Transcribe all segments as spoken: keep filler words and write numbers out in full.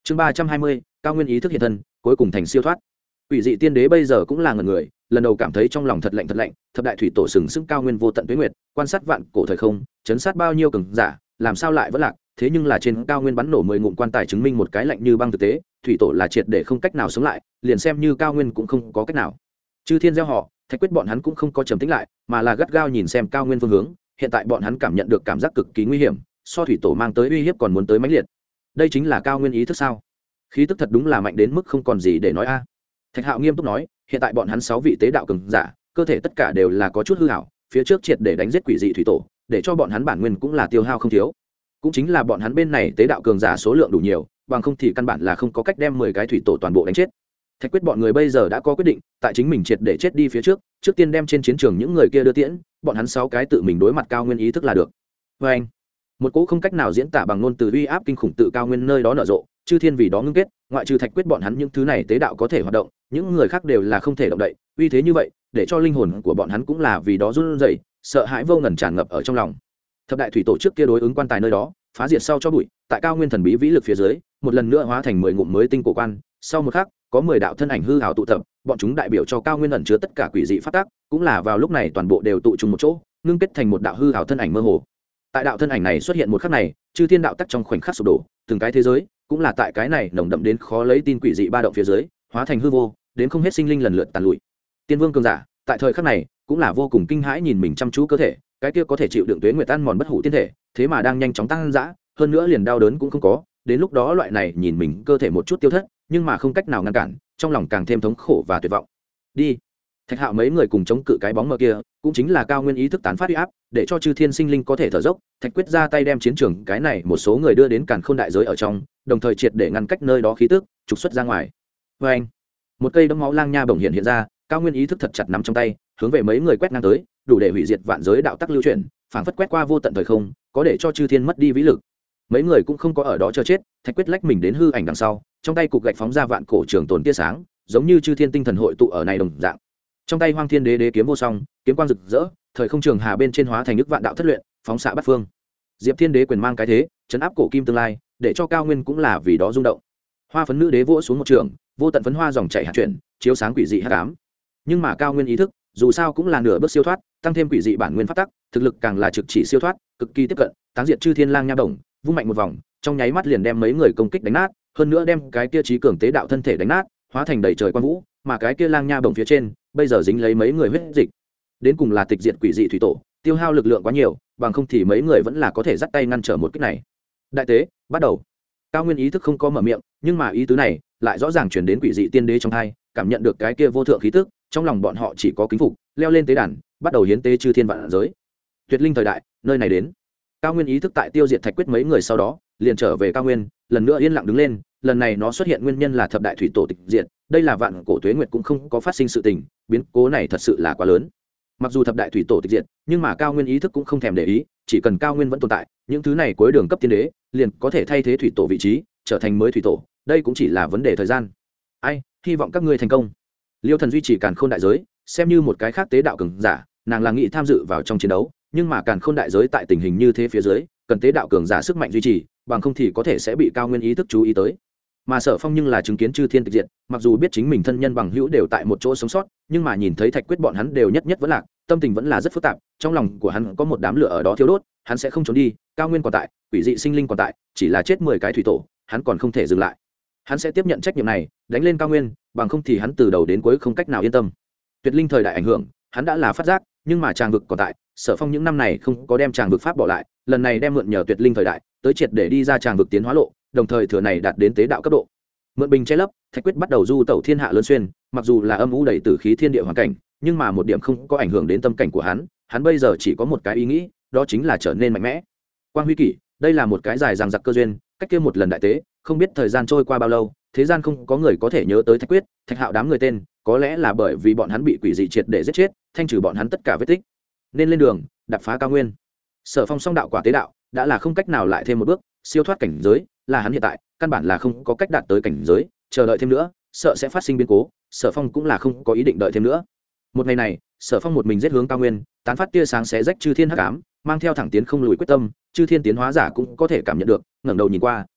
chương ba trăm hai mươi cao nguyên ý thức hiện thân cuối cùng thành siêu thoát. Quỷ dị tiên đế bây giờ cũng là ngần người, lần đầu cảm thấy trong lòng thật lạnh thật lạnh. Thập đại thủy tổ sừng sững cao nguyên vô tận tuế nguyệt, quan sát vạn cổ thời không, chấn sát bao nhiêu cường giả, làm sao lại vẫn lạc. Thế nhưng là trên cao nguyên bắn nổ mười ngụm quan tài chứng minh một cái lạnh như băng thực tế, thủy tổ là triệt để không cách nào sống lại, liền xem như cao nguyên cũng không có cách nào. Chư thiên gieo họ, Thạch Quyết bọn hắn cũng không có trầm tĩnh lại, mà là gắt gao nhìn xem cao nguyên phương hướng. Hiện tại bọn hắn cảm nhận được cảm giác cực kỳ nguy hiểm, so thủy tổ mang tới uy hiếp còn muốn tới mãnh liệt. Đây chính là cao nguyên ý thức sao? Khí tức thật đúng là mạnh đến mức không còn gì để nói a. Thạch Hạo nghiêm túc nói, hiện tại bọn hắn sáu vị tế đạo cường giả, cơ thể tất cả đều là có chút hư hảo, phía trước triệt để đánh giết quỷ dị thủy tổ, để cho bọn hắn bản nguyên cũng là tiêu hao không thiếu. Cũng chính là bọn hắn bên này tế đạo cường giả số lượng đủ nhiều, bằng không thì căn bản là không có cách đem mười cái thủy tổ toàn bộ đánh chết. Thạch Quyết bọn người bây giờ đã có quyết định, tại chính mình triệt để chết đi phía trước, trước tiên đem trên chiến trường những người kia đưa tiễn, bọn hắn sáu cái tự mình đối mặt cao nguyên ý thức là được. Và anh, một cỗ không cách nào diễn tả bằng ngôn từ uy áp kinh khủng tự cao nguyên nơi đó nở rộ, chư thiên vì đó ngưng kết, ngoại trừ Thạch Quyết bọn hắn những thứ này tế đạo có thể hoạt động, những người khác đều là không thể động đậy. Uy thế như vậy, để cho linh hồn của bọn hắn cũng là vì đó run rẩy, sợ hãi vô ngần tràn ngập ở trong lòng. Thập đại thủy tổ trước kia đối ứng quan tài nơi đó, phá diệt sau cho bụi, tại cao nguyên thần bí vĩ lực phía dưới, một lần nữa hóa thành mười ngụm mới tinh cổ quan. Sau một khắc, có mười đạo thân ảnh hư ảo tụ tập, bọn chúng đại biểu cho cao nguyên ẩn chứa tất cả quỷ dị phát tác, cũng là vào lúc này toàn bộ đều tụ trùng một chỗ, ngưng kết thành một đạo hư ảo thân ảnh mơ hồ. Tại đạo thân ảnh này xuất hiện một khắc này, chư thiên đạo tắc trong khoảnh khắc sụp đổ, từng cái thế giới cũng là tại cái này nồng đậm đến khó lấy tin quỷ dị ba động phía dưới, hóa thành hư vô, đến không hết sinh linh lần lượt tàn lụi. Tiên vương cường giả, tại thời khắc này, cũng là vô cùng kinh hãi nhìn mình chăm chú cơ thể, cái kia có thể chịu đựng tuế nguyệt tan mòn bất hủ tiên thể, thế mà đang nhanh chóng tăng dã, hơn nữa liền đau đớn cũng không có, đến lúc đó loại này nhìn mình cơ thể một chút tiêu thất, nhưng mà không cách nào ngăn cản, trong lòng càng thêm thống khổ và tuyệt vọng. Đi. Thạch Hạo mấy người cùng chống cự cái bóng mờ kia, cũng chính là cao nguyên ý thức tán phát uy áp, để cho chư thiên sinh linh có thể thở dốc. Thạch Quyết ra tay đem chiến trường cái này một số người đưa đến càn khôn đại giới ở trong, đồng thời triệt để ngăn cách nơi đó khí tức trục xuất ra ngoài. Và anh, một cây đấm máu lang nha bổng hiện hiện ra, cao nguyên ý thức thật chặt nắm trong tay, hướng về mấy người quét ngang tới, đủ để hủy diệt vạn giới đạo tắc lưu chuyển, phảng phất quét qua vô tận thời không, có để cho chư thiên mất đi vĩ lực. Mấy người cũng không có ở đó chờ chết, Thạch Quyết lách mình đến hư ảnh đằng sau, trong tay cục gạch phóng ra vạn cổ trường tồn tia sáng, giống như chư thiên tinh thần hội tụ ở này đồng dạng. Trong tay Hoang Thiên Đế đế kiếm vô song, kiếm quang rực rỡ, thời không trường hà bên trên hóa thành nước vạn đạo thất luyện, phóng xạ bát phương. Diệp Thiên Đế quyền mang cái thế, chấn áp cổ kim tương lai, để cho cao nguyên cũng là vì đó rung động. Hoa phấn nữ đế vỗ xuống một trường, vô tận phấn hoa dòng chảy hạt chuyển, chiếu sáng quỷ dị hắc ám. Nhưng mà cao nguyên ý thức, dù sao cũng là nửa bước siêu thoát, tăng thêm quỷ dị bản nguyên pháp tắc, thực lực càng là trực chỉ siêu thoát, cực kỳ tiếp cận, táng diệt chư thiên lang nha đồng, vung mạnh một vòng, trong nháy mắt liền đem mấy người công kích đánh nát, hơn nữa đem cái kia trí cường tế đạo thân thể đánh nát, hóa thành đầy trời quan vũ, mà cái kia lang nha đồng phía trên, bây giờ dính lấy mấy người huyết dịch. Đến cùng là tịch diệt quỷ dị thủy tổ, tiêu hao lực lượng quá nhiều, bằng không thì mấy người vẫn là có thể dắt tay ngăn trở một kích này. Đại tế, bắt đầu. Cao nguyên ý thức không có mở miệng, nhưng mà ý tứ này lại rõ ràng truyền đến quỷ dị tiên đế trong tai, cảm nhận được cái kia vô thượng khí tức, trong lòng bọn họ chỉ có kính phục, leo lên tế đàn, bắt đầu hiến tế chư thiên vạn giới. Tuyệt linh thời đại, nơi này đến. Cao nguyên ý thức tại tiêu diệt Thạch Quyết mấy người sau đó, liền trở về cao nguyên, lần nữa yên lặng đứng lên, lần này nó xuất hiện nguyên nhân là thập đại thủy tổ tịch diệt, đây là vạn cổ tuế nguyệt cũng không có phát sinh sự tình, biến cố này thật sự là quá lớn. Mặc dù thập đại thủy tổ tịch diệt, nhưng mà cao nguyên ý thức cũng không thèm để ý, chỉ cần cao nguyên vẫn tồn tại, những thứ này cuối đường cấp tiên đế liền có thể thay thế thủy tổ vị trí, trở thành mới thủy tổ, đây cũng chỉ là vấn đề thời gian. Ai, hy vọng các ngươi thành công. Liêu Thần duy trì càn khôn đại giới, xem như một cái khác tế đạo cường giả, nàng là nghị tham dự vào trong chiến đấu, nhưng mà càn khôn đại giới tại tình hình như thế phía dưới, cần tế đạo cường giả sức mạnh duy trì, bằng không thì có thể sẽ bị cao nguyên ý thức chú ý tới. Mà Sở Phong nhưng là chứng kiến chư thiên tịch diệt, mặc dù biết chính mình thân nhân bằng hữu đều tại một chỗ sống sót, nhưng mà nhìn thấy Thạch Quyết bọn hắn đều nhất nhất vẫn lạc, tâm tình vẫn là rất phức tạp, trong lòng của hắn có một đám lửa ở đó thiêu đốt, hắn sẽ không trốn đi, cao nguyên còn tại, quỷ dị sinh linh còn tại, chỉ là chết mười cái thủy tổ, hắn còn không thể dừng lại. Hắn sẽ tiếp nhận trách nhiệm này, đánh lên cao nguyên, bằng không thì hắn từ đầu đến cuối không cách nào yên tâm. Tuyệt linh thời đại ảnh hưởng, hắn đã là phát giác, nhưng mà tràng vực còn tại, Sở Phong những năm này không có đem tràng vực pháp bỏ lại, lần này đem mượn nhờ tuyệt linh thời đại, tới triệt để đi ra tràng vực tiến hóa lộ, đồng thời thừa này đạt đến tế đạo cấp độ. Mượn bình che lấp, Thạch Quyết bắt đầu du tẩu thiên hạ lớn xuyên, mặc dù là âm u đầy tử khí thiên địa hoàn cảnh, nhưng mà một điểm không có ảnh hưởng đến tâm cảnh của hắn, hắn bây giờ chỉ có một cái ý nghĩ, đó chính là trở nên mạnh mẽ. Quang huy kỷ, đây là một cái dài dằng dặc cơ duyên, cách kia một lần đại tế, không biết thời gian trôi qua bao lâu, thế gian không có người có thể nhớ tới Thạch Quyết, Thạch Hạo đám người tên, có lẽ là bởi vì bọn hắn bị quỷ dị triệt để giết chết, thanh trừ bọn hắn tất cả vết tích. Nên lên đường, đạp phá cao nguyên. Sở Phong song đạo quả tế đạo, đã là không cách nào lại thêm một bước, siêu thoát cảnh giới, là hắn hiện tại, căn bản là không có cách đạt tới cảnh giới, chờ đợi thêm nữa, sợ sẽ phát sinh biến cố, Sở Phong cũng là không có ý định đợi thêm nữa. Một ngày này, Sở Phong một mình giết hướng cao nguyên, tán phát tia sáng xé rách chư thiên hắc ám, mang theo thẳng tiến không lùi quyết tâm, chư thiên tiến hóa giả cũng có thể cảm nhận được, ngẩng đầu nhìn qua,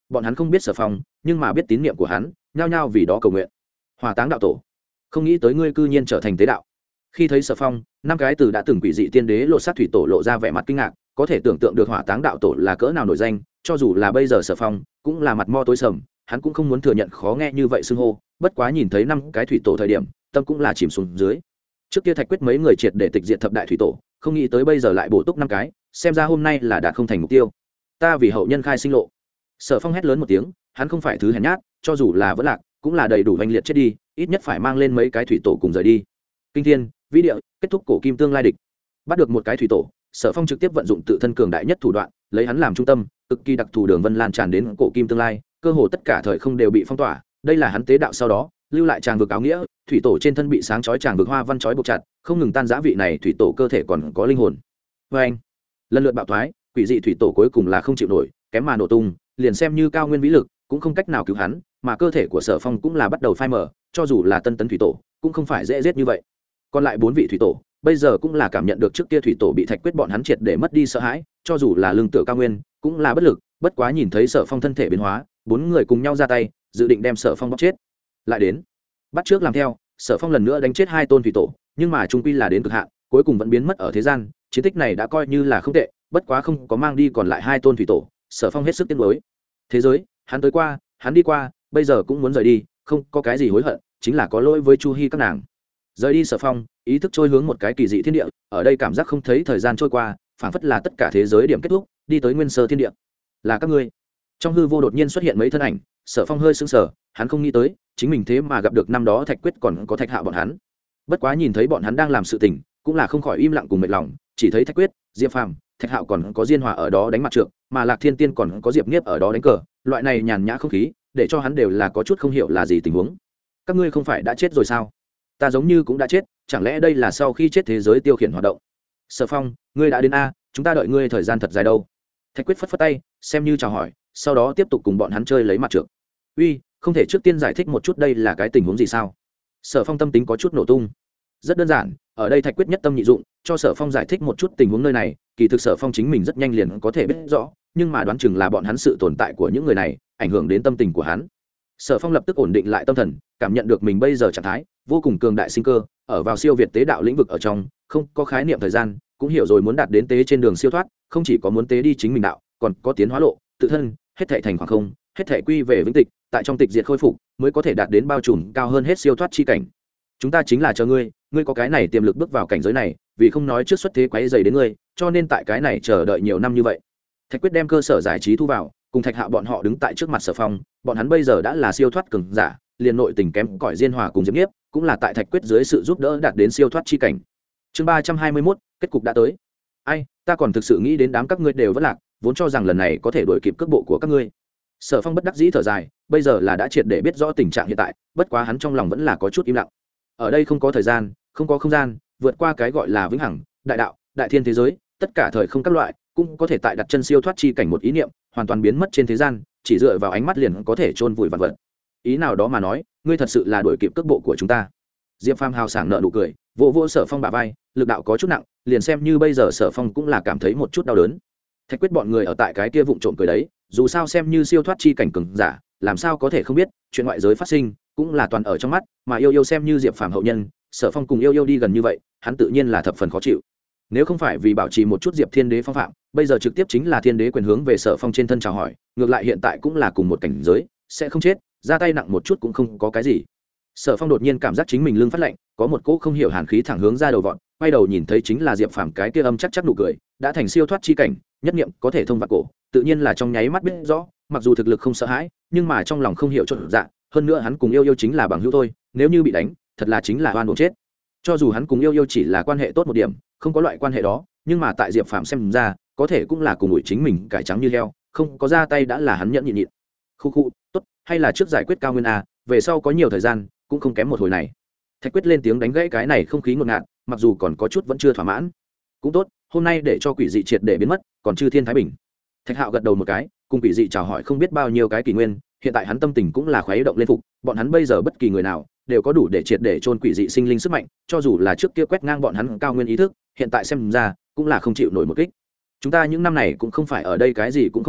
bọn hắn không biết Sở Phong nhưng mà biết tín niệm của hắn, nhao nhao vì đó cầu nguyện. Hỏa táng đạo tổ, không nghĩ tới ngươi cư nhiên trở thành tế đạo. Khi thấy Sở Phong, năm cái từ đã từng quỷ dị tiên đế lộ sát thủy tổ lộ ra vẻ mặt kinh ngạc, có thể tưởng tượng được hỏa táng đạo tổ là cỡ nào nổi danh, cho dù là bây giờ Sở Phong cũng là mặt mo tối sầm, hắn cũng không muốn thừa nhận khó nghe như vậy xưng hô, bất quá nhìn thấy năm cái thủy tổ thời điểm, tâm cũng là chìm xuống dưới. Trước kia Thạch Quyết mấy người triệt để tịch diệt thập đại thủy tổ, không nghĩ tới bây giờ lại bổ túc năm cái, xem ra hôm nay là đạt không thành mục tiêu. Ta vì hậu nhân khai sinh lộ. Sở Phong hét lớn một tiếng, hắn không phải thứ hèn nhát, cho dù là vỡ lạc, cũng là đầy đủ oanh liệt chết đi, ít nhất phải mang lên mấy cái thủy tổ cùng rời đi. Kinh thiên, vĩ địa, kết thúc cổ kim tương lai địch. Bắt được một cái thủy tổ, Sở Phong trực tiếp vận dụng tự thân cường đại nhất thủ đoạn, lấy hắn làm trung tâm, cực kỳ đặc thù đường vân lan tràn đến cổ kim tương lai, cơ hồ tất cả thời không đều bị phong tỏa. Đây là hắn tế đạo sau đó lưu lại tràng vực áo nghĩa, thủy tổ trên thân bị sáng chói tràng vực hoa văn chói buộc chặt, không ngừng tan rã vị này thủy tổ cơ thể còn có linh hồn. Và anh, lần lượt bạo thoái, quỷ dị thủy tổ cuối cùng là không chịu nổi, kém mà nổ tung, liền xem như cao nguyên vĩ lực cũng không cách nào cứu hắn, mà cơ thể của Sở Phong cũng là bắt đầu phai mờ, cho dù là tân tấn thủy tổ cũng không phải dễ giết như vậy. Còn lại bốn vị thủy tổ bây giờ cũng là cảm nhận được trước kia thủy tổ bị Thạch Quyết bọn hắn triệt để mất đi sợ hãi, cho dù là lương tựa cao nguyên cũng là bất lực, bất quá nhìn thấy Sở Phong thân thể biến hóa, bốn người cùng nhau ra tay, dự định đem Sở Phong bóc chết. Lại đến bắt trước làm theo, Sở Phong lần nữa đánh chết hai tôn thủy tổ, nhưng mà trung quy là đến cực hạn, cuối cùng vẫn biến mất ở thế gian. Chiến tích này đã coi như là không tệ, bất quá không có mang đi còn lại hai tôn thủy tổ, Sở Phong hết sức tiếc nuối. Thế giới hắn tới qua, hắn đi qua, bây giờ cũng muốn rời đi, không có cái gì hối hận, chính là có lỗi với Chu Hi các nàng. Rời đi Sở Phong, ý thức trôi hướng một cái kỳ dị thiên địa, ở đây cảm giác không thấy thời gian trôi qua, phảng phất là tất cả thế giới điểm kết thúc, đi tới nguyên sơ thiên địa. Là các ngươi. Trong hư vô đột nhiên xuất hiện mấy thân ảnh, Sở Phong hơi sững sờ, hắn không nghĩ tới chính mình thế mà gặp được năm đó Thạch Quyết còn có Thạch Hạo bọn hắn. Bất quá nhìn thấy bọn hắn đang làm sự tình, cũng là không khỏi im lặng cùng mệt lòng, chỉ thấy Thạch Quyết, Diệp Phàm, Thạch Hạo còn có Diên Hòa ở đó đánh mặt trượng, mà Lạc Thiên Tiên còn có Diệp Nghiếp ở đó đánh cờ, loại này nhàn nhã không khí, để cho hắn đều là có chút không hiểu là gì tình huống. Các ngươi không phải đã chết rồi sao? Ta giống như cũng đã chết, chẳng lẽ đây là sau khi chết thế giới tiêu khiển hoạt động? Sở Phong, ngươi đã đến a, chúng ta đợi ngươi thời gian thật dài đâu. Thạch Quyết phất phất tay, xem như chào hỏi, sau đó tiếp tục cùng bọn hắn chơi lấy mặt trượng. Uy, không thể trước tiên giải thích một chút đây là cái tình huống gì sao? Sở Phong tâm tính có chút nổ tung. Rất đơn giản, ở đây Thạch Quyết nhất tâm nhị dụng, cho Sở Phong giải thích một chút tình huống nơi này, kỳ thực Sở Phong chính mình rất nhanh liền có thể biết rõ, nhưng mà đoán chừng là bọn hắn sự tồn tại của những người này ảnh hưởng đến tâm tình của hắn. Sở Phong lập tức ổn định lại tâm thần, cảm nhận được mình bây giờ trạng thái vô cùng cường đại sinh cơ, ở vào siêu việt tế đạo lĩnh vực ở trong, không có khái niệm thời gian, cũng hiểu rồi muốn đạt đến tế trên đường siêu thoát, không chỉ có muốn tế đi chính mình đạo, còn có tiến hóa lộ, tự thân, hết thảy thành khoảng không, hết thảy quy về vĩnh tịch, tại trong tịch diệt khôi phục, mới có thể đạt đến bao trùm cao hơn hết siêu thoát chi cảnh. Chúng ta chính là chờ ngươi, ngươi có cái này tiềm lực bước vào cảnh giới này, vì không nói trước xuất thế quấy rầy đến ngươi, cho nên tại cái này chờ đợi nhiều năm như vậy. Thạch Quyết đem cơ sở giải trí thu vào, cùng Thạch Hạo bọn họ đứng tại trước mặt Sở Phong, bọn hắn bây giờ đã là siêu thoát cường giả, liền nội tình kém cỏi Diên Hòa cùng Diệp Nghiếp, cũng là tại Thạch Quyết dưới sự giúp đỡ đạt đến siêu thoát chi cảnh. Chương ba trăm hai mươi mốt, kết cục đã tới. Ai, ta còn thực sự nghĩ đến đám các ngươi đều vẫn lạc, vốn cho rằng lần này có thể đuổi kịp cước bộ của các ngươi. Sở Phong bất đắc dĩ thở dài, bây giờ là đã triệt để biết rõ tình trạng hiện tại, bất quá hắn trong lòng vẫn là có chút im lặng. Ở đây không có thời gian, không có không gian, vượt qua cái gọi là vĩnh hằng, đại đạo, đại thiên thế giới, tất cả thời không các loại, cũng có thể tại đặt chân siêu thoát chi cảnh một ý niệm, hoàn toàn biến mất trên thế gian, chỉ dựa vào ánh mắt liền có thể chôn vùi vạn vật. Ý nào đó mà nói, ngươi thật sự là đuổi kịp cước bộ của chúng ta. Diệp Phàm hào sảng nở nụ cười, vỗ vỗ Sở Phong bả vai, lực đạo có chút nặng, liền xem như bây giờ Sở Phong cũng là cảm thấy một chút đau đớn. Thạch Quyết bọn người ở tại cái kia vụng trộm cười đấy, dù sao xem như siêu thoát chi cảnh cường giả, làm sao có thể không biết, chuyện ngoại giới phát sinh cũng là toàn ở trong mắt, mà yêu yêu xem như Diệp Phàm hậu nhân, Sở Phong cùng yêu yêu đi gần như vậy, hắn tự nhiên là thập phần khó chịu. Nếu không phải vì bảo trì một chút Diệp Thiên Đế phong phạm, bây giờ trực tiếp chính là Thiên Đế quyền hướng về Sở Phong trên thân chào hỏi, ngược lại hiện tại cũng là cùng một cảnh giới, sẽ không chết, ra tay nặng một chút cũng không có cái gì. Sở Phong đột nhiên cảm giác chính mình lưng phát lạnh, có một cỗ không hiểu hàn khí thẳng hướng ra đầu vọt, quay đầu nhìn thấy chính là Diệp Phàm cái kia âm chắc chắc nụ cười, đã thành siêu thoát chi cảnh, nhất niệm có thể thông vạn cổ, tự nhiên là trong nháy mắt biết rõ, mặc dù thực lực không sợ hãi, nhưng mà trong lòng không hiểu chột dạ, hơn nữa hắn cùng yêu yêu chính là bằng hữu thôi, nếu như bị đánh, thật là chính là oan uổng chết. Cho dù hắn cùng yêu yêu chỉ là quan hệ tốt một điểm, không có loại quan hệ đó, nhưng mà tại Diệp Phàm xem ra, có thể cũng là cùng ủi chính mình cải trắng như heo, không có ra tay đã là hắn nhẫn nhịn nhịn. Khu khu, tốt, hay là trước giải quyết cao nguyên a, về sau có nhiều thời gian, cũng không kém một hồi này. Thạch Quyết lên tiếng đánh gãy cái này không khí ngột ngạt, mặc dù còn có chút vẫn chưa thỏa mãn. Cũng tốt, hôm nay để cho quỷ dị triệt để biến mất, còn chư thiên thái bình. Thạch Hạo gật đầu một cái, cùng quỷ dị chào hỏi không biết bao nhiêu cái kỷ nguyên, hiện tại hắn tâm tình cũng là khuấy động lên phục, bọn hắn bây giờ bất kỳ người nào đều có đủ để triệt để chôn quỷ dị sinh linh sức mạnh, cho dù là trước kia quét ngang bọn hắn cao nguyên ý thức, hiện tại xem ra cũng là không chịu nổi một kích. Chúng ta những năm này cũng không phải ở đây cái gì cũng không làm,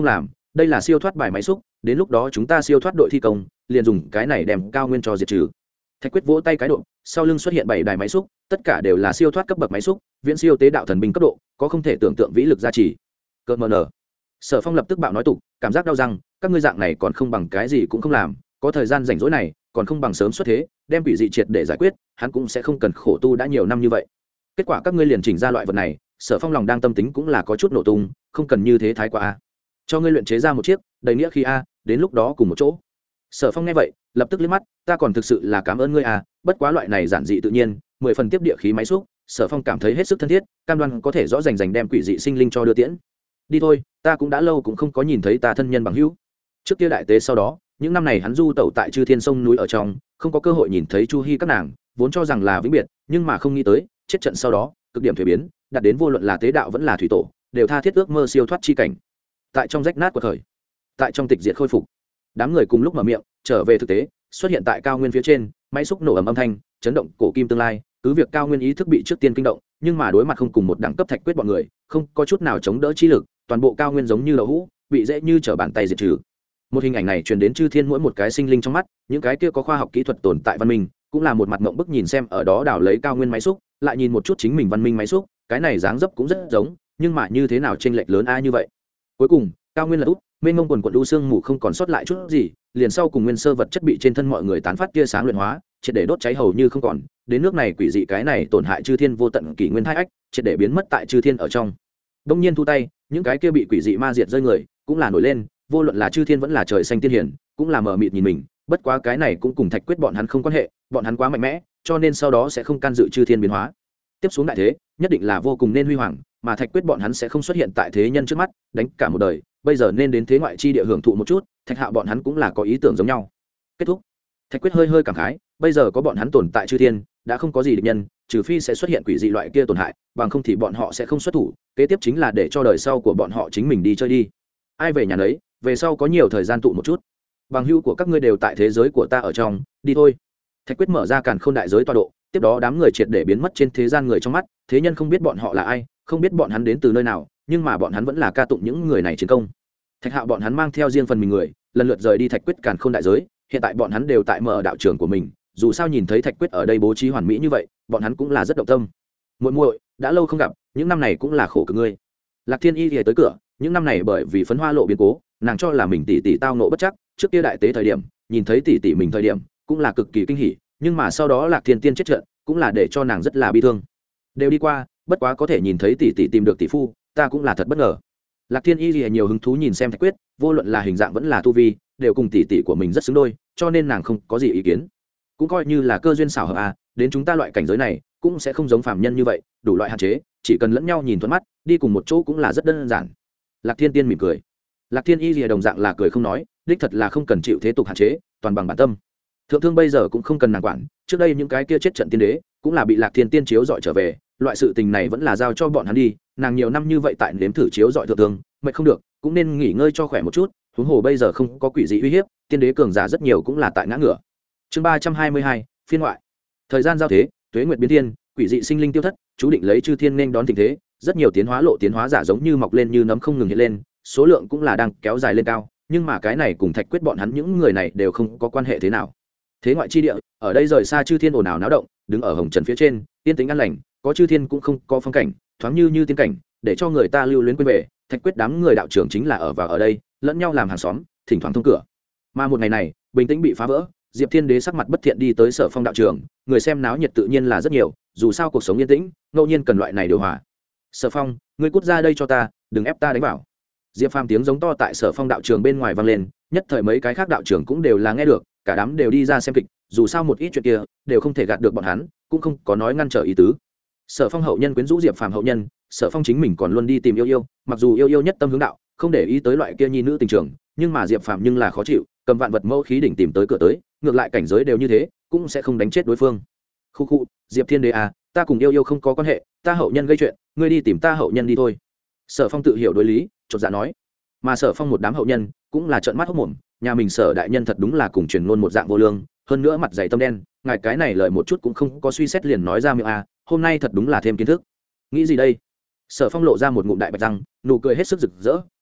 đây là siêu thoát bài máy xúc, đến lúc đó chúng ta siêu thoát đội thi công liền dùng cái này đem cao nguyên cho diệt trừ. Thạch Quyết vỗ tay cái độ, sau lưng xuất hiện bảy đài máy xúc, tất cả đều là siêu thoát cấp bậc máy xúc, viễn siêu tế đạo thần binh cấp độ, có không thể tưởng tượng vĩ lực gia trì. Cơ mờ nở. Sở Phong lập tức bạo nói tục, cảm giác đau răng, các ngươi dạng này còn không bằng cái gì cũng không làm, có thời gian rảnh rỗi này, còn không bằng sớm xuất thế, đem quỷ dị triệt để giải quyết, hắn cũng sẽ không cần khổ tu đã nhiều năm như vậy. Kết quả các ngươi liền chỉnh ra loại vật này, Sở Phong lòng đang tâm tính cũng là có chút nổ tung, không cần như thế thái quá a. Cho ngươi luyện chế ra một chiếc, đầy nghĩa khi a, đến lúc đó cùng một chỗ. Sở Phong nghe vậy, lập tức liếc mắt, ta còn thực sự là cảm ơn ngươi à, bất quá loại này giản dị tự nhiên, mười phần tiếp địa khí máy xúc, Sở Phong cảm thấy hết sức thân thiết, cam đoan có thể rõ ràng rành đem quỷ dị sinh linh cho đưa tiễn. Đi thôi, ta cũng đã lâu cũng không có nhìn thấy ta thân nhân bằng hữu. Trước kia đại tế sau đó, những năm này hắn du tẩu tại Chư Thiên sông núi ở trong, không có cơ hội nhìn thấy Chu Hi các nàng, vốn cho rằng là vĩnh biệt, nhưng mà không nghĩ tới, chết trận sau đó, cực điểm thủy biến, đạt đến vô luận là tế đạo vẫn là thủy tổ, đều tha thiết ước mơ siêu thoát chi cảnh. Tại trong rách nát của thời, tại trong tịch diệt khôi phục, đám người cùng lúc mở miệng, trở về thực tế, xuất hiện tại cao nguyên phía trên, máy xúc nổ ầm âm thanh, chấn động cổ kim tương lai, cứ việc cao nguyên ý thức bị trước tiên kinh động, nhưng mà đối mặt không cùng một đẳng cấp Thạch Quyết bọn người, không có chút nào chống đỡ chi lực, toàn bộ cao nguyên giống như đậu hũ, bị dễ như trở bàn tay diệt trừ. Một hình ảnh này truyền đến Chư Thiên mỗi một cái sinh linh trong mắt, những cái kia có khoa học kỹ thuật tồn tại văn minh, cũng là một mặt ngậm bức nhìn xem ở đó đảo lấy cao nguyên máy xúc, lại nhìn một chút chính mình văn minh máy xúc, cái này dáng dấp cũng rất giống, nhưng mà như thế nào chênh lệch lớn a như vậy. Cuối cùng, cao nguyên là út, mênh mông quần quần u sương mù không còn sót lại chút gì, liền sau cùng nguyên sơ vật chất bị trên thân mọi người tán phát tia sáng luyện hóa, triệt để đốt cháy hầu như không còn, đến nước này quỷ dị cái này tổn hại Chư Thiên vô tận kỷ nguyên thai ách, triệt để biến mất tại Chư Thiên ở trong. Đông nhiên thu tay, những cái kia bị quỷ dị ma diệt rơi người, cũng là nổi lên, vô luận là Chư Thiên vẫn là trời xanh tiên hiển, cũng là mờ mịt nhìn mình, bất quá cái này cũng cùng Thạch Quyết bọn hắn không quan hệ, bọn hắn quá mạnh mẽ, cho nên sau đó sẽ không can dự Chư Thiên biến hóa. Tiếp xuống đại thế, nhất định là vô cùng nên huy hoàng, mà Thạch Quyết bọn hắn sẽ không xuất hiện tại thế nhân trước mắt, đánh cả một đời, bây giờ nên đến thế ngoại chi địa hưởng thụ một chút, Thạch Hạo bọn hắn cũng là có ý tưởng giống nhau. Kết thúc. Thạch Quyết hơi hơi cảm khái, bây giờ có bọn hắn tồn tại Chư Thiên, đã không có gì địch nhân, trừ phi sẽ xuất hiện quỷ dị loại kia tổn hại, bằng không thì bọn họ sẽ không xuất thủ, kế tiếp chính là để cho đời sau của bọn họ chính mình đi chơi đi. Ai về nhà nấy, về sau có nhiều thời gian tụ một chút. Bằng hữu của các ngươi đều tại thế giới của ta ở trong, đi thôi. Thạch Quyết mở ra càn khôn đại giới tọa độ, tiếp đó đám người triệt để biến mất trên thế gian người trong mắt, thế nhân không biết bọn họ là ai, không biết bọn hắn đến từ nơi nào, nhưng mà bọn hắn vẫn là ca tụng những người này chiến công. Thạch Hạo bọn hắn mang theo riêng phần mình người, lần lượt rời đi Thạch Quyết càn khôn đại giới, hiện tại bọn hắn đều tại mở đạo trường của mình, dù sao nhìn thấy Thạch Quyết ở đây bố trí hoàn mỹ như vậy, bọn hắn cũng là rất động tâm. Muội muội, đã lâu không gặp, những năm này cũng là khổ cực ngươi. Lạc Thiên Y thì tới cửa, những năm này bởi vì phấn hoa lộ biến cố, nàng cho là mình tỷ tỷ tao nộ bất chắc, trước kia đại tế thời điểm, nhìn thấy tỷ tỷ mình thời điểm, cũng là cực kỳ kinh hỉ, nhưng mà sau đó Lạc Thiên Tiên chết trận, cũng là để cho nàng rất là bi thương. Đều đi qua, bất quá có thể nhìn thấy tỷ tỷ tìm được tỷ phu, ta cũng là thật bất ngờ. Lạc Thiên Y thì nhiều hứng thú nhìn xem Thạch Quyết, vô luận là hình dạng vẫn là tu vi, đều cùng tỷ tỷ của mình rất xứng đôi, cho nên nàng không có gì ý kiến. Cũng coi như là cơ duyên xảo hợp à, đến chúng ta loại cảnh giới này, cũng sẽ không giống phàm nhân như vậy, đủ loại hạn chế, chỉ cần lẫn nhau nhìn thuận mắt, đi cùng một chỗ cũng là rất đơn giản. Lạc Thiên Tiên mỉm cười. Lạc Thiên Y thì đồng dạng là cười không nói, đích thật là không cần chịu thế tục hạn chế, toàn bằng bản tâm. Thượng thương bây giờ cũng không cần nàng quản, trước đây những cái kia chết trận tiên đế, cũng là bị Lạc Thiên Tiên chiếu dọi trở về, loại sự tình này vẫn là giao cho bọn hắn đi, nàng nhiều năm như vậy tại nếm thử chiếu dọi thượng thương, mệt không được, cũng nên nghỉ ngơi cho khỏe một chút, huống hồ bây giờ không có quỷ dị uy hiếp, tiên đế cường giả rất nhiều cũng là tại ngã ngửa. Chương ba trăm hai mươi hai, phiên ngoại. Thời gian giao thế, tuế nguyệt biến thiên, quỷ dị sinh linh tiêu thất, chú định lấy Chư Thiên nên đón tình thế, rất nhiều tiến hóa lộ tiến hóa giả giống như mọc lên như nấm không ngừng hiện lên, số lượng cũng là đang kéo dài lên cao, nhưng mà cái này cùng Thạch Quyết bọn hắn những người này đều không có quan hệ thế nào. Thế ngoại chi địa, ở đây rời xa Chư Thiên ồn ào náo động, đứng ở hồng trần phía trên, tiên tính an lành, có Chư Thiên cũng không có phong cảnh, thoáng như như tiên cảnh, để cho người ta lưu luyến quên về. Thạch Quyết đám người đạo trưởng chính là ở vào ở đây, lẫn nhau làm hàng xóm, thỉnh thoảng thông cửa. Mà một ngày này, bình tĩnh bị phá vỡ, Diệp Thiên Đế sắc mặt bất thiện đi tới Sở Phong đạo trường, người xem náo nhiệt tự nhiên là rất nhiều, dù sao cuộc sống yên tĩnh, ngẫu nhiên cần loại này điều hòa. Sở Phong, ngươi cút ra đây cho ta, đừng ép ta đánh vào. Diệp Phàm tiếng giống to tại Sở Phong đạo trường bên ngoài vang lên, nhất thời mấy cái khác đạo trưởng cũng đều là nghe được, cả đám đều đi ra xem kịch, dù sao một ít chuyện kia đều không thể gạt được bọn hắn, cũng không có nói ngăn trở ý tứ. Sở Phong hậu nhân quyến rũ Diệp Phàm hậu nhân, Sở Phong chính mình còn luôn đi tìm yêu yêu, mặc dù yêu yêu nhất tâm hướng đạo, không để ý tới loại kia nhi nữ tình trường, nhưng mà Diệp Phàm nhưng là khó chịu, cầm vạn vật mẫu khí đỉnh tìm tới cửa tới, ngược lại cảnh giới đều như thế, cũng sẽ không đánh chết đối phương. Khu khu, Diệp Thiên Đế à, ta cùng yêu yêu không có quan hệ, ta hậu nhân gây chuyện, ngươi đi tìm ta hậu nhân đi thôi. Sở Phong tự hiểu đối lý, chột dạ nói. Mà Sở Phong một đám hậu nhân cũng là trợn mắt hốc mồm, nhà mình Sở đại nhân thật đúng là cùng truyền ngôn một dạng vô lương, hơn nữa mặt dày tâm đen, ngài cái này lời một chút cũng không có suy xét liền nói ra miệng à, hôm nay thật đúng là thêm kiến thức. Nghĩ gì đây? Sở Phong lộ ra một ngụm đại bạch răng, nụ cười hết sức rực rỡ,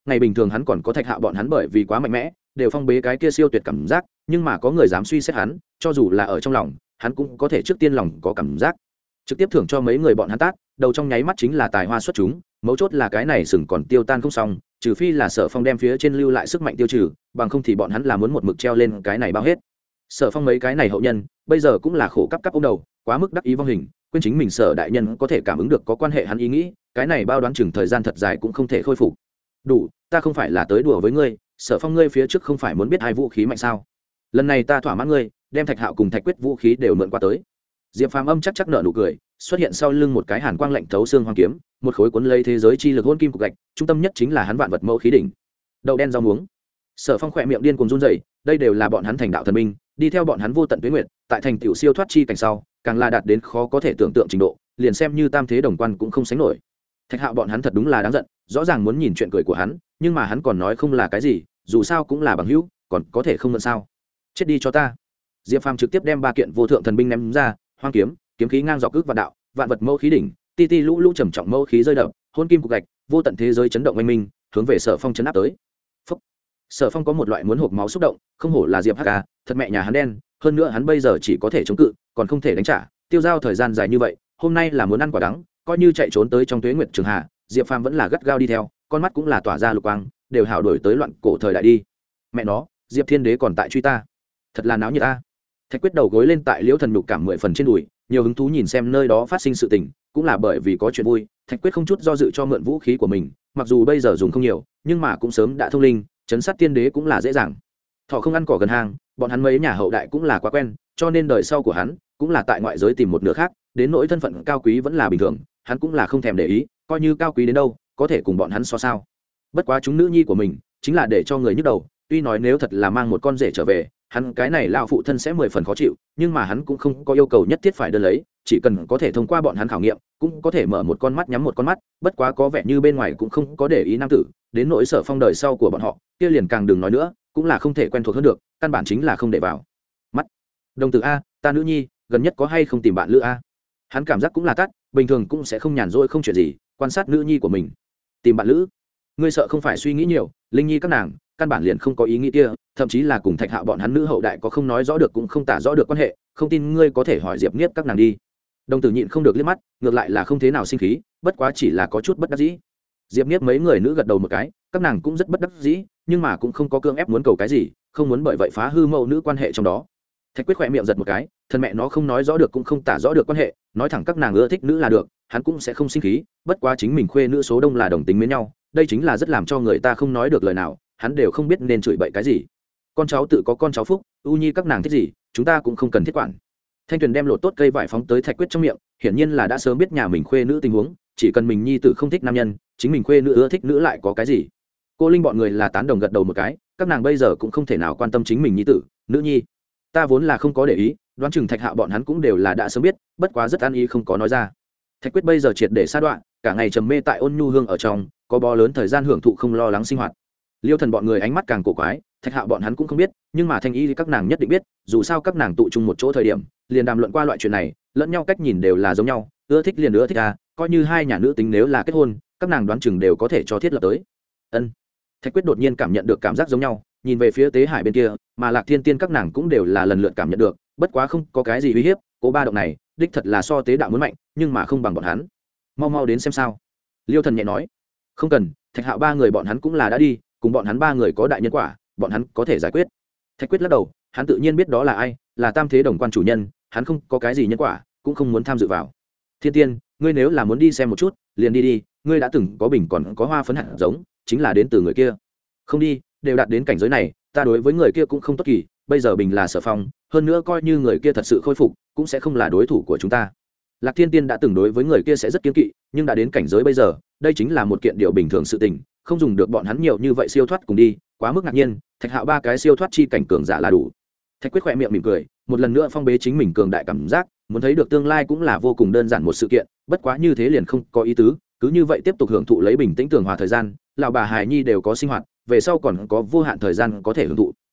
ngày bình thường hắn còn có Thạch Hạo bọn hắn bởi vì quá mạnh mẽ đều phong bế cái kia siêu tuyệt cảm giác, nhưng mà có người dám suy xét hắn, cho dù là ở trong lòng hắn cũng có thể trước tiên lòng có cảm giác, trực tiếp thưởng cho mấy người bọn hắn tát đầu trong nháy mắt chính là tài hoa xuất chúng. Mấu chốt là cái này sừng còn tiêu tan không xong, trừ phi là Sở Phong đem phía trên lưu lại sức mạnh tiêu trừ, bằng không thì bọn hắn là muốn một mực treo lên cái này bao hết. Sở Phong mấy cái này hậu nhân bây giờ cũng là khổ cấp cấp ôm đầu, quá mức đắc ý vong hình, quên chính mình Sở đại nhân có thể cảm ứng được có quan hệ hắn ý nghĩ, cái này bao đoán chừng thời gian thật dài cũng không thể khôi phục. Đủ, ta không phải là tới đùa với ngươi, Sở Phong ngươi phía trước không phải muốn biết hai vũ khí mạnh sao? Lần này ta thỏa mãn ngươi, đem Thạch Hạo cùng Thạch Quyết vũ khí đều mượn qua tới. Diệp Phàm âm chắc chắc nở nụ cười, xuất hiện sau lưng một cái hàn quang lạnh thấu xương hoang kiếm, một khối cuốn lấy thế giới chi lực hôn kim cục gạch, trung tâm nhất chính là hắn vạn vật mẫu khí đỉnh. Đậu đen rau muống. Sở Phong khỏe miệng điên cuồng run rẩy, đây đều là bọn hắn thành đạo thần minh, đi theo bọn hắn vô tận tuyết nguyệt, tại thành tiểu siêu thoát chi cảnh sau, càng là đạt đến khó có thể tưởng tượng trình độ, liền xem như tam thế đồng quan cũng không sánh nổi. Thạch Hạo bọn hắn thật đúng là đáng giận, rõ ràng muốn nhìn chuyện cười của hắn, nhưng mà hắn còn nói không là cái gì, dù sao cũng là bằng hữu, còn có thể không mượn sao? Chết đi cho ta. Diệp Phàm trực tiếp đem ba kiện vô thượng thần binh ném ra, hoang kiếm, kiếm khí ngang dọc ước vạn đạo, vạn vật mâu khí đỉnh, ti ti lũ lũ trầm trọng mâu khí rơi đập, hôn kim cục gạch, vô tận thế giới chấn động oanh minh, hướng về Sở Phong chấn áp tới. Phúc. Sở Phong có một loại muốn hộc máu xúc động, không hổ là Diệp Hắc ca, thật mẹ nhà hắn đen, hơn nữa hắn bây giờ chỉ có thể chống cự, còn không thể đánh trả, tiêu giao thời gian dài như vậy, hôm nay là muốn ăn quả đắng, coi như chạy trốn tới trong tuế nguyệt trường hạ, Diệp Phàm vẫn là gắt gao đi theo, con mắt cũng là tỏa ra lục quang, đều hảo đổi tới loạn cổ thời đại đi. Mẹ nó, Diệp Thiên Đế còn tại truy ta, thật là náo nhiệt ta. Thạch Quyết đầu gối lên tại Liễu Thần nhục cảm mười phần trên đùi, nhiều hứng thú nhìn xem nơi đó phát sinh sự tình, cũng là bởi vì có chuyện vui, Thạch Quyết không chút do dự cho mượn vũ khí của mình, mặc dù bây giờ dùng không nhiều, nhưng mà cũng sớm đã thông linh, chấn sát tiên đế cũng là dễ dàng. Thọ không ăn cỏ gần hang, bọn hắn mấy nhà hậu đại cũng là quá quen, cho nên đời sau của hắn cũng là tại ngoại giới tìm một nửa khác, đến nỗi thân phận cao quý vẫn là bình thường, hắn cũng là không thèm để ý, coi như cao quý đến đâu, có thể cùng bọn hắn so sao. Bất quá chúng nữ nhi của mình, chính là để cho người nhức đầu, tuy nói nếu thật là mang một con rể trở về, hắn cái này lão phụ thân sẽ mười phần khó chịu, nhưng mà hắn cũng không có yêu cầu nhất thiết phải đơn lấy, chỉ cần có thể thông qua bọn hắn khảo nghiệm, cũng có thể mở một con mắt nhắm một con mắt, bất quá có vẻ như bên ngoài cũng không có để ý nam tử, đến nỗi Sở Phong đời sau của bọn họ, kia liền càng đừng nói nữa, cũng là không thể quen thuộc hơn được, căn bản chính là không để vào mắt. Đồng tử a, ta nữ nhi, gần nhất có hay không tìm bạn lữ a? Hắn cảm giác cũng là tắt, bình thường cũng sẽ không nhàn rỗi không chuyện gì, quan sát nữ nhi của mình. Tìm bạn lữ? Ngươi sợ không phải suy nghĩ nhiều, Linh Nhi các nàng, căn bản liền không có ý nghĩ kia, thậm chí là cùng Thạch Hạo bọn hắn nữ hậu đại có không nói rõ được cũng không tả rõ được quan hệ, không tin ngươi có thể hỏi Diệp Niếp các nàng đi. Đồng tử nhịn không được liếc mắt, ngược lại là không thế nào sinh khí, bất quá chỉ là có chút bất đắc dĩ. Diệp Niếp mấy người nữ gật đầu một cái, các nàng cũng rất bất đắc dĩ, nhưng mà cũng không có cương ép muốn cầu cái gì, không muốn bởi vậy phá hư mẫu nữ quan hệ trong đó. Thạch Quyết khỏe miệng giật một cái, thân mẹ nó không nói rõ được cũng không tả rõ được quan hệ, nói thẳng các nàng ưa thích nữ là được, hắn cũng sẽ không sinh khí, bất quá chính mình khuê nữ số đông là đồng tính với nhau, đây chính là rất làm cho người ta không nói được lời nào, hắn đều không biết nên chửi bậy cái gì. Con cháu tự có con cháu phúc, u nhi các nàng thích gì, chúng ta cũng không cần thiết quản. Thanh Tuyền đem lột tốt cây vải phóng tới Thạch Quyết trong miệng, hiển nhiên là đã sớm biết nhà mình khuê nữ tình huống, chỉ cần mình nhi tử không thích nam nhân, chính mình khuê nữ ưa thích nữ lại có cái gì. Cô Linh bọn người là tán đồng gật đầu một cái, các nàng bây giờ cũng không thể nào quan tâm chính mình nhi tử, nữ nhi. Ta vốn là không có để ý, đoán chừng Thạch Hạo bọn hắn cũng đều là đã sớm biết, bất quá rất an ý không có nói ra. Thạch Quyết bây giờ triệt để sa đoạn, cả ngày trầm mê tại ôn nhu hương ở trong, có bó lớn thời gian hưởng thụ không lo lắng sinh hoạt. Liêu Thần bọn người ánh mắt càng cổ quái, Thạch Hạo bọn hắn cũng không biết, nhưng mà Thanh Y các nàng nhất định biết, dù sao các nàng tụ chung một chỗ thời điểm, liền đàm luận qua loại chuyện này, lẫn nhau cách nhìn đều là giống nhau, ưa thích liền ưa thích à, coi như hai nhà nữ tính nếu là kết hôn, các nàng đoán chừng đều có thể cho thiết lập tới. Ân. Thạch Quyết đột nhiên cảm nhận được cảm giác giống nhau, nhìn về phía Tế Hải bên kia, mà Lạc Thiên Tiên các nàng cũng đều là lần lượt cảm nhận được, bất quá không có cái gì uy hiếp, cố ba động này, đích thật là so Tế đạo muốn mạnh, nhưng mà không bằng bọn hắn. Mau mau đến xem sao. Liêu Thần nhẹ nói. Không cần, Thạch Hạo ba người bọn hắn cũng là đã đi, cùng bọn hắn ba người có đại nhân quả, bọn hắn có thể giải quyết. Thạch Quyết lắc đầu, hắn tự nhiên biết đó là ai, là tam thế đồng quan chủ nhân, hắn không có cái gì nhân quả, cũng không muốn tham dự vào. Thiên Tiên, ngươi nếu là muốn đi xem một chút, liền đi đi, ngươi đã từng có bình còn có hoa phấn hạt giống, chính là đến từ người kia. Không đi, đều đạt đến cảnh giới này, ta đối với người kia cũng không tốt kỳ, bây giờ bình là Sở Phong, hơn nữa coi như người kia thật sự khôi phục, cũng sẽ không là đối thủ của chúng ta. Lạc Thiên Tiên đã từng đối với người kia sẽ rất kiêng kỵ, nhưng đã đến cảnh giới bây giờ, đây chính là một kiện điều bình thường sự tình, không dùng được bọn hắn nhiều như vậy siêu thoát cùng đi, quá mức ngạc nhiên, Thạch Hạo ba cái siêu thoát chi cảnh cường giả là đủ. Thạch Quyết khỏe miệng mỉm cười, một lần nữa phong bế chính mình cường đại cảm giác, muốn thấy được tương lai cũng là vô cùng đơn giản một sự kiện, bất quá như thế liền không có ý tứ, cứ như vậy tiếp tục hưởng thụ lấy bình tĩnh tường hòa thời gian, lão bà Hải Nhi đều có sinh hoạt, về sau còn có vô hạn thời gian có thể hưởng thụ.